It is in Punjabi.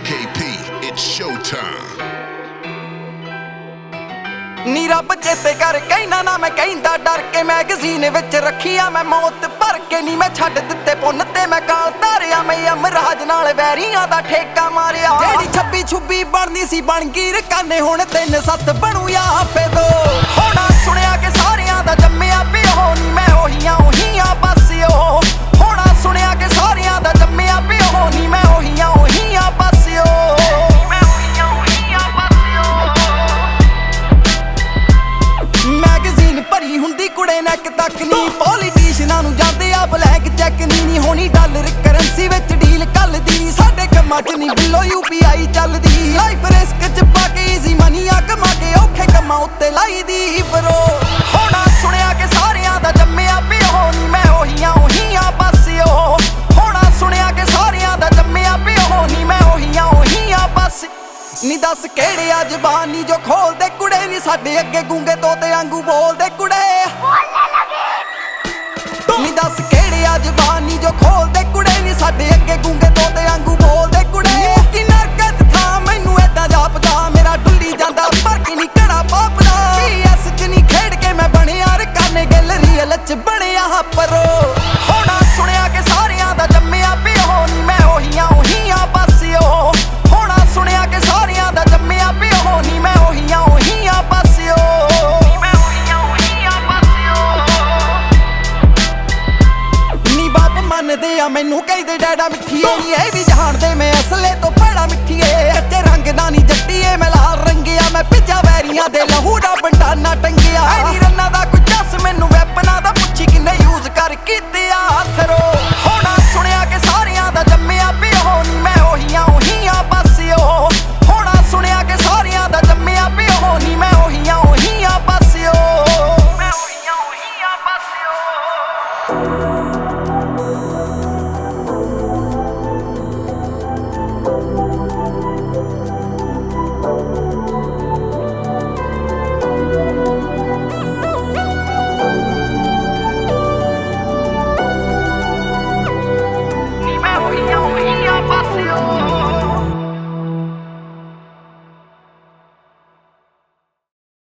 KP, it's showtime. ਨੀ ਰੱਬ ਚੇਤੇ ਕਰ ਕਹਿਣਾ ਨਾ ਮੈਂ ਕਹਿੰਦਾ ਡਰ ਕੇ ਮੈਗਜ਼ੀਨ ਵਿੱਚ ਰੱਖੀਆਂ ਮੈਂ ਮੌਤ ਭਰ ਕੇ ਨੀ ਮੈਂ ਛੱਡ ਦਿੱਤੇ ਪੁੰਨ ਤੇ ਮੈਂ ਕਾਲ ਧਾਰਿਆ ਮੈਂ ਅਮਰਾਜ ਨਾਲ ਵੈਰੀਆਂ ਦਾ ਠੇਕਾ ਮਾਰਿਆ ਜਿਹੜੀ 26 ਬਣਦੀ ਸੀ ਬਣ ਗਈ ਰਕਾਨੇ ਹੁਣ 3-7 ਬਣੂ ਜਾਂ ਆਪੇ ਦੋ ਹੋਣਾ ਸੁਣਿਆ ਕਿ ਸਾਰਿਆਂ ਦਾ ਜੰਮਿਆ ਪਿਓ ਨੀ ਮੈਂ ਉਹੀ ਬਸ ਉਹ ਹੋਣਾ ਸੁਣਿਆ ਕਿ ਸਾਰਿਆਂ ਦਾ ਜੰਮਿਆ ਪਿਓ ਨੀ ਮੈਂ ਉਹੀ ਬਸ ਉਹ ਮੈਗਜ਼ੀਨ ਭਰੀ ਹੁੰਦੀ ਕੁੜੇ ਨੈਕ ਤੱਕ ਨੀ ਪੋਲੀਟੀਸ਼ਨਾਂ ਨੂੰ ਜਾਂਦੇ ਆ ਬਲੈਕ ਚੈੱਕ ਨੀ ਹੋਣੀ ਡਾਲਰ ਕਰੰਸੀ ਵਿੱਚ ਡੀਲ ਕੱਲਦੀ ਸਾਡੇ ਕੰਮਾਂ 'ਚ ਨੀ ਬਿੱਲੋ UPI ਚੱਲਦੀ ਲਾਈਫ ਰਿਸਕ 'ਚ ਪਾ ਕੇ ਈਜ਼ੀ ਮਨੀ ਆ ਕਮਾ ਕੇ ਔਖੇ ਕੰਮਾਂ ਉੱਤੇ ਲਾਈਦੀ ਬਰੋ ਹੋਣਾ ਸੁਣਿਆ ਕਿ ਸਾਰਿਆਂ ਦਾ ਜੰਮਿਆ ਪਿਓ ਨੀ ਮੈਂ ਉਹੀ ਬਸ ਉਹ ਹੋਣਾ ਸੁਣਿਆ ਕਿ ਸਾਰਿਆਂ ਦਾ ਜੰਮਿਆ ਪਿਓ ਨੀ ਮੈਂ ਉਹੀ ਬਸ ਨੀ ਦੱਸ ਕਿਹੜੇ ਆ ਜ਼ਬਾਨੀ ਜੋ ਖੋਲਦੇ ਕੁੜੇ ਨੀ ਸਾਡੇ ਅੱਗੇ ਗੂੰਗੇ ਤੋਤੇ ਵਾਂਗੂ ਬੋਲਦੇ ਕੁੜੇ ਨੀ ਦੱਸ ਕਿਹੜੇ ਆ ਜ਼ਬਾਨੀ ਜੋ ਖੋਲਦੇ ਕੁੜੇ ਨੀ ਸਾਡੇ ਅੱਗੇ ਗੂੰਗੇ ਤੋਤੇ ਵਾਂਗੂ ਬੋਲਦੇ ਕੁੜੇ ਕਿ ਨਰਕਤ ਥਾਂ ਮੈਨੂੰ ਏਦਾਂ ਜਾਪਦਾ ਮੇਰਾ ਡੁੱਲੀ ਜਾਂਦਾ ਪਰ ਕਿ ਨੀ ਕੜਾ ਪਾਪਦਾ PS 'ਚ ਨੀ ਖੇਡ ਕੇ ਮੈਂ ਬਣਿਆ ਰਕਾਨੇ ਗੈਲਰੀ ਚ ਬਣਿਆ ਪਰੋ ਹੋਣਾ ਸੁਣਿਆ ਕਿ ਸਾਰਿਆਂ ਦਾ ਜੰਮਿਆ ਪਿਓ ਨੀ ਮੈਂ ਉਹੀ ਬਸ ਉਹ ਹੋਣਾ ਸੁਣਿਆ ਕਿ ਸਾਰਿਆਂ ਦਾ ਜੰਮਿਆ ਪਿਓ ਨੀ ਮੈਂ ਉਹੀ ਬਸ ਉਹ ਨੀ ਬਾਪ ਮੰਨਦੇ ਆ ਮੈਨੂੰ ਕਹਿੰਦੇ ਡੈਡਾ ਮਿੱਠੀਏ ਨੀ ਇਹ ਵੀ ਜਾਣਦੇ ਮੈਂ ਅਸਲੇ ਤੋਂ ਭੈੜਾ ਮਿੱਠੀਏ ਕੱਚੇ ਰੰਗ ਦਾ ਨੀ ਜੱਟੀਏ ਮੈਂ ਲਾਲ ਰੰਗਿਆ ਮੈਂ ਭਿੱਜਾ ਵੈਰੀਆਂ ਦੇ ਲਹੂ ਦਾ ਬੰਡਾਨਾ ਟੰਗਿਆ ਨੀ ਰੰਨਾਂ ਦਾ ਕੋਈ ਜੱਸ ਮੈਨੂੰ ਵੈਪਨਾਂ ਦਾ ਪੁੱਛੀ ਕਿੰਨੇ ਯੂਜ਼ ਕਰ ਕੀਤੇ ਆ ਥਰੋ